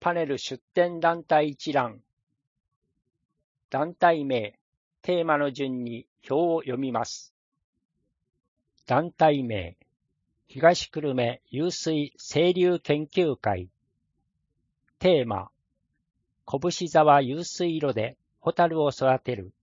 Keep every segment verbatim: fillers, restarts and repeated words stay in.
パネル出展団体一覧。団体名、テーマの順に表を読みます。団体名、東久留米湧水清流研究会。テーマ、拳沢湧水路でホタルを育てる。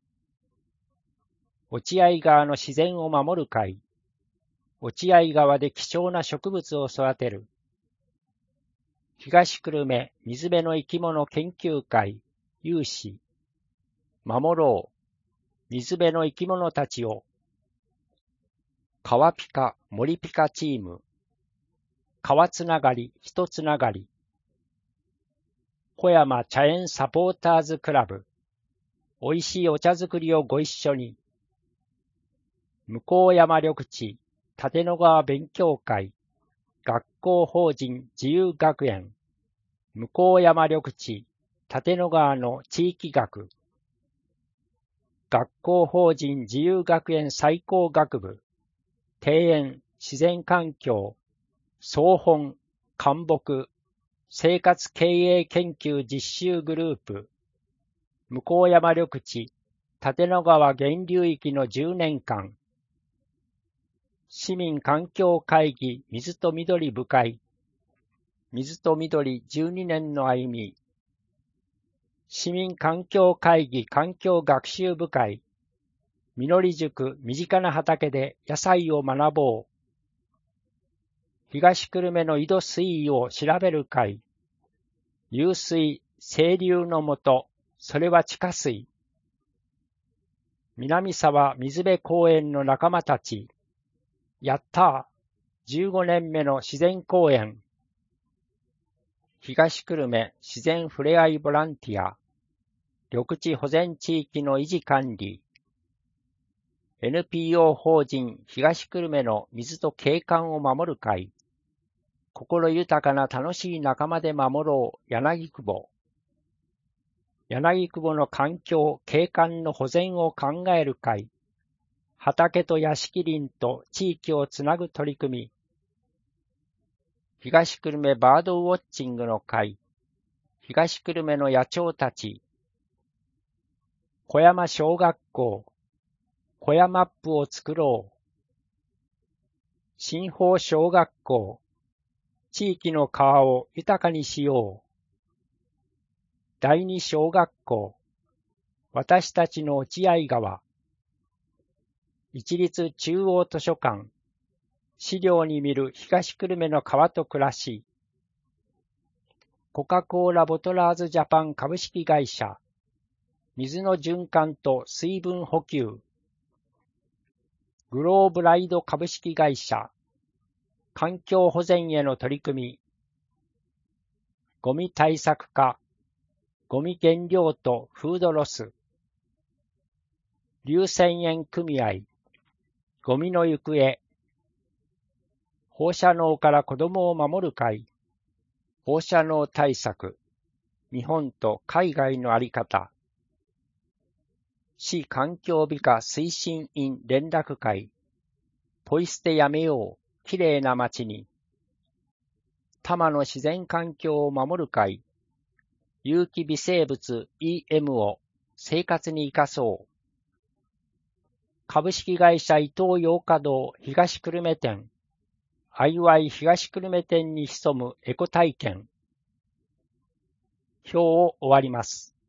落合川の自然を守る会。落合川で貴重な植物を育てる。東久留米水辺の生き物研究会有志。守ろう。水辺の生き物たちを。川ピカ森ピカチーム。川つながり人つながり。小山茶園サポーターズクラブ。おいしいお茶作りをご一緒に。向山緑地立野川勉強会。学校法人自由学園。向山緑地立野川の地域学。学校法人自由学園最高学部。庭園自然環境。総本灌木。生活経営研究実習グループ。向山緑地立野川源流域のじゅうねんかん。市民環境会議水と緑部会。水と緑じゅうにねんの歩み。市民環境会議環境学習部会。みのり塾身近な畑で野菜を学ぼう。東久留米の井戸水位を調べる会。湧水清流のもと、それは地下水。南沢水辺公園の仲間たち。やったーじゅうごねんめの自然公園。東久留米自然ふれあいボランティア。緑地保全地域の維持管理。エヌピーオー 法人東久留米の水と景観を守る会。心豊かな楽しい仲間で守ろう柳久保。柳久保の環境景観の保全を考える会。畑と屋敷林と地域をつなぐ取り組み。東久留米バードウォッチングの会。東久留米の野鳥たち。小山小学校。小山マップを作ろう。新宝小学校。地域の川を豊かにしよう。第二小学校。私たちの落合川。一律中央図書館。資料に見る東久留米の川と暮らし。コカ・コーラボトラーズジャパン株式会社。水の循環と水分補給。グローブライド株式会社。環境保全への取り組み。ゴミ対策課。ゴミ原料とフードロス。硫泉園組合。ゴミの行方。放射能から子供を守る会。放射能対策。日本と海外のあり方。市環境美化推進員連絡会。ポイ捨てやめよう。きれいな街に。多摩の自然環境を守る会。有機微生物 イーエム を生活に生かそう。株式会社伊東洋華堂東久留米店。あいわい東久留米店に潜むエコ体験。表を終わります。